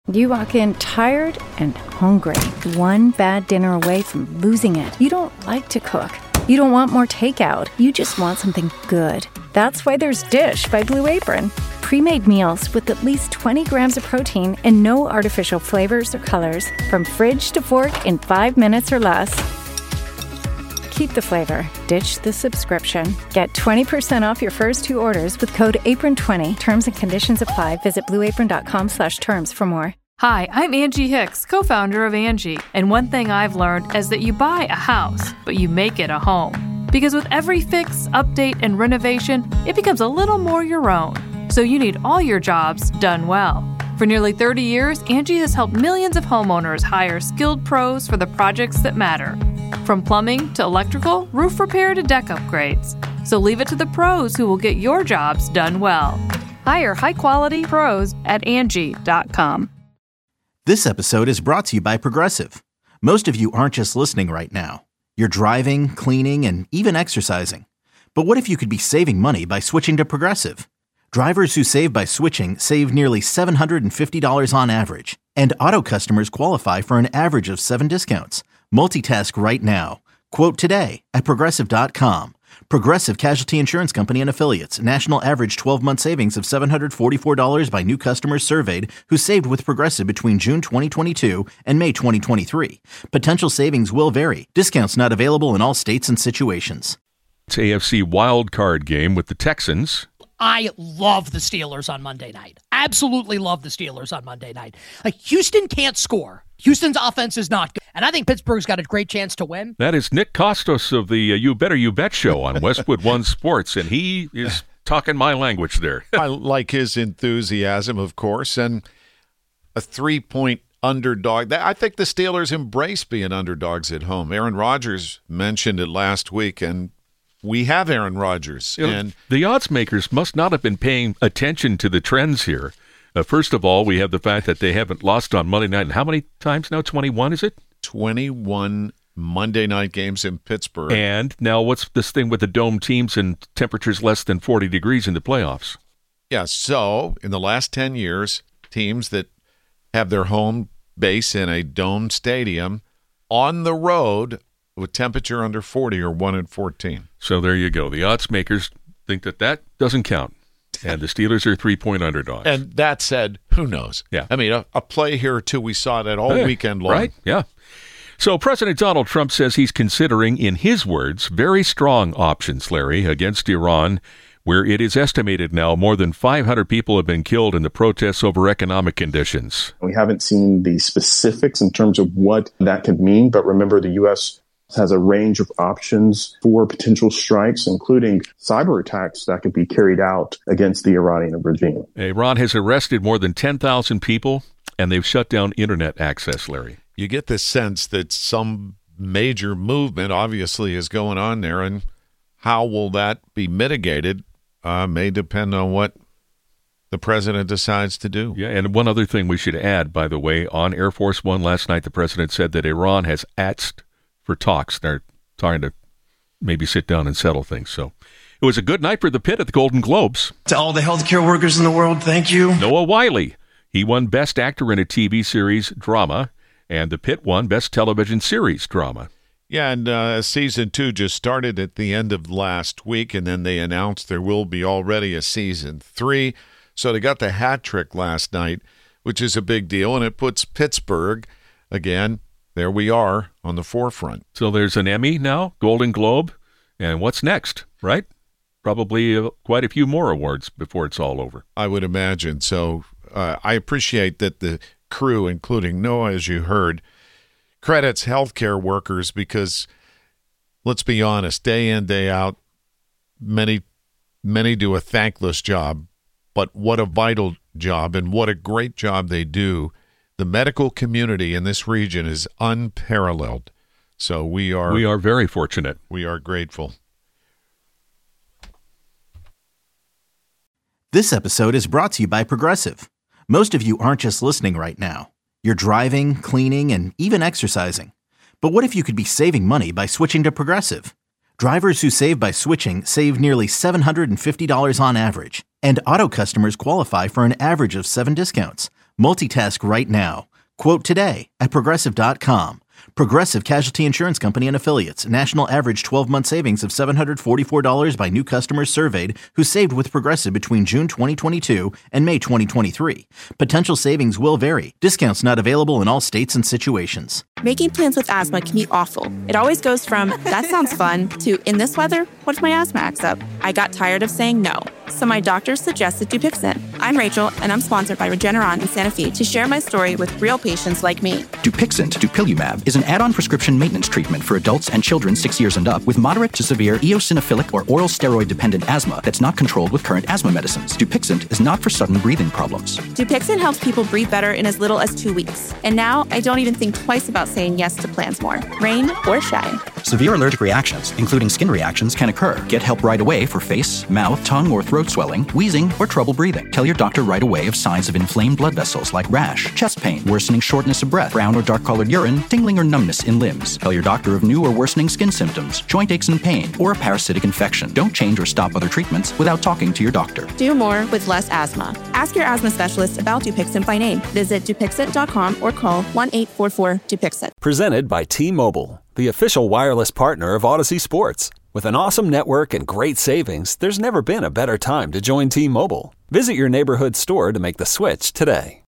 You walk in tired and hungry, one bad dinner away from losing it. You don't like to cook. You don't want more takeout. You just want something good. That's why there's Dish by Blue Apron. Pre-made meals with at least 20 grams of protein and no artificial flavors or colors. From fridge to fork in 5 minutes or less. Keep the flavor. Ditch the subscription. Get 20% off your first 2 orders with code APRON20. Terms and conditions apply. Visit blueapron.com/terms for more. Hi, I'm Angie Hicks, co-founder of Angie. And one thing I've learned is that you buy a house, but you make it a home. Because with every fix, update, and renovation, it becomes a little more your own. So you need all your jobs done well. For nearly 30 years, Angie has helped millions of homeowners hire skilled pros for the projects that matter. From plumbing to electrical, roof repair to deck upgrades. So leave it to the pros who will get your jobs done well. Hire high-quality pros at Angie.com. This episode is brought to you by Progressive. Most of you aren't just listening right now. You're driving, cleaning, and even exercising. But what if you could be saving money by switching to Progressive? Drivers who save by switching save nearly $750 on average. And auto customers qualify for an average of 7 discounts. Multitask right now. Quote today at Progressive.com. Progressive Casualty Insurance Company and Affiliates. National average 12-month savings of $744 by new customers surveyed who saved with Progressive between June 2022 and May 2023. Potential savings will vary. Discounts not available in all states and situations. It's AFC wildcard game with the Texans. I love the Steelers on Monday night. Absolutely love the Steelers on Monday night. Houston can't score. Houston's offense is not good. And I think Pittsburgh's got a great chance to win. That is Nick Costos of the You Better You Bet show on Westwood One Sports, and he is talking my language there. I like his enthusiasm, of course, and a 3-point underdog. I think the Steelers embrace being underdogs at home. Aaron Rodgers mentioned it last week, and we have Aaron Rodgers. And the odds makers must not have been paying attention to the trends here. First of all, we have the fact that they haven't lost on Monday night. And how many times now? 21, is it? 21 Monday night games in Pittsburgh. And now what's this thing with the dome teams and temperatures less than 40 degrees in the playoffs? Yeah, so in the last 10 years, teams that have their home base in a domed stadium on the road with temperature under 40 are 1-14. So there you go. The odds makers think that doesn't count. And the Steelers are 3-point underdogs. And that said, who knows? Yeah. I mean, a play here or two, we saw that all weekend long. Right, yeah. So President Donald Trump says he's considering, in his words, very strong options, Larry, against Iran, where it is estimated now more than 500 people have been killed in the protests over economic conditions. We haven't seen the specifics in terms of what that could mean, but remember the U.S. has a range of options for potential strikes, including cyber attacks that could be carried out against the Iranian regime. Iran has arrested more than 10,000 people, and they've shut down internet access, Larry. You get this sense that some major movement obviously is going on there, and how will that be mitigated may depend on what the president decides to do. Yeah, and one other thing we should add, by the way, on Air Force One last night, the president said that Iran has asked for talks. They're trying to maybe sit down and settle things. So it was a good night for the Pit at the Golden Globes. To all the healthcare workers in the world, thank you. Noah Wyle. He won Best Actor in a TV Series Drama, and the Pit won Best Television Series Drama. Yeah, and Season 2 just started at the end of last week, and then they announced there will be already a Season 3. So they got the hat trick last night, which is a big deal, and it puts Pittsburgh, again, there we are on the forefront. So there's an Emmy now, Golden Globe, and what's next, right? Probably quite a few more awards before it's all over. I would imagine. So I appreciate that the crew, including Noah, as you heard, credits healthcare workers because, let's be honest, day in, day out, many do a thankless job, but what a vital job and what a great job they do. The medical community in this region is unparalleled. So we are very fortunate. We are grateful. This episode is brought to you by Progressive. Most of you aren't just listening right now. You're driving, cleaning, and even exercising. But what if you could be saving money by switching to Progressive? Drivers who save by switching save nearly $750 on average. And auto customers qualify for an average of 7 discounts. Multitask right now. Quote today at Progressive.com. Progressive Casualty Insurance Company and Affiliates. National average 12-month savings of $744 by new customers surveyed who saved with Progressive between June 2022 and May 2023. Potential savings will vary. Discounts not available in all states and situations. Making plans with asthma can be awful. It always goes from, that sounds fun, to, in this weather, what if my asthma acts up? I got tired of saying no, so my doctor suggested Dupixent. I'm Rachel, and I'm sponsored by Regeneron in Santa Fe to share my story with real patients like me. Dupixent, dupilumab, is an add-on prescription maintenance treatment for adults and children 6 years and up with moderate to severe eosinophilic or oral steroid-dependent asthma that's not controlled with current asthma medicines. Dupixent is not for sudden breathing problems. Dupixent helps people breathe better in as little as 2 weeks. And now, I don't even think twice about saying yes to plans more. Rain or shine. Severe allergic reactions, including skin reactions, can occur. Get help right away for face, mouth, tongue, or throat swelling, wheezing, or trouble breathing. Tell your doctor right away of signs of inflamed blood vessels like rash, chest pain, worsening shortness of breath, brown or dark-colored urine, tingling or numbness in limbs. Tell your doctor of new or worsening skin symptoms, joint aches and pain, or a parasitic infection. Don't change or stop other treatments without talking to your doctor. Do more with less asthma. Ask your asthma specialist about Dupixent by name. Visit Dupixent.com or call 1-844-DUPIXENT. Presented by T-Mobile, the official wireless partner of Odyssey Sports. With an awesome network and great savings, there's never been a better time to join T-Mobile. Visit your neighborhood store to make the switch today.